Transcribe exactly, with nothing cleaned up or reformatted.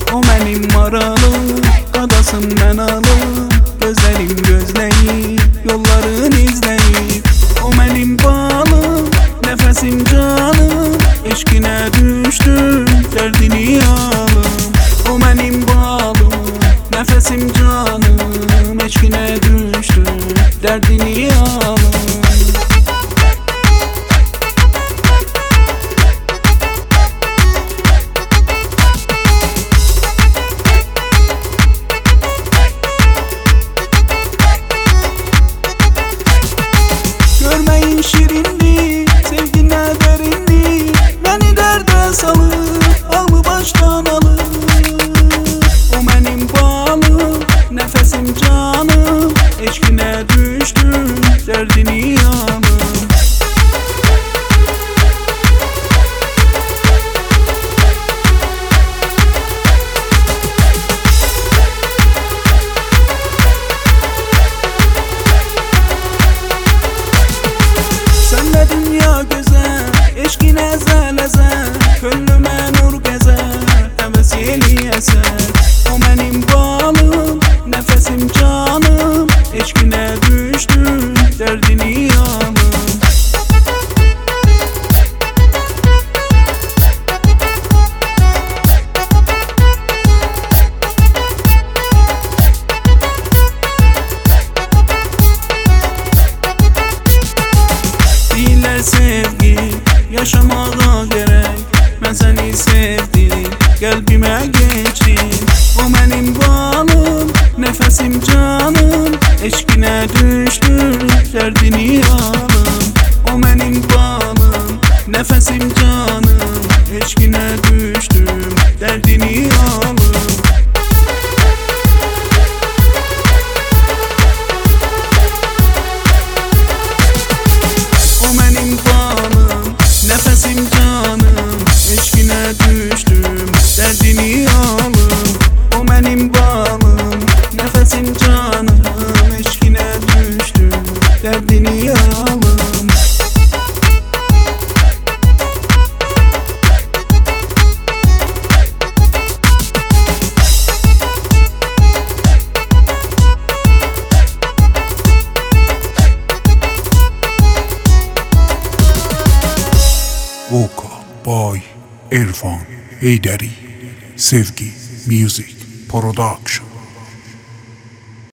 O mənim maralım, qadasım mən alım. Gözlərim gözləyir, yolların izləyir. O mənim balım, nəfəsim canım. Eşqinə düşdüm, dərdini alım. O mənim balım, nəfəsim canım. Eşqinə düşdüm, dərdini alım. Görməyin şirinli, sevginə dərinli. Məni dərdə salır, ağlı başdan alır. O mənim balım, nəfəsim canım. Eşqinə düşdüm, dərdini alım. Sənlə dünya gözəl, eşqin əzəl-əzəl. Könlümə nur gəzər, həvəs eləyəsən. O mənim balım, nəfəsim canım. Eşqinə düşdüm, dərdini alım. Deyirlər sevgi yaşamağa gərək. Mən səni sevdim, qəlbimə keçdin. O mənim balım, nəfəsim canım. Eşqinə düşdüm, dərdini alım. O mənim balım, nəfəsim canım. Eşqinə düşdüm, dərdini alım. O mənim balım, nəfəsim canım. Eşqinə düşdüm, dərdini alım. O mənim balım, nəfəsim canım. Eşqinə düşdüm, dərdini alım. Vocal by İrfan Heydari. Sevgi Music Production.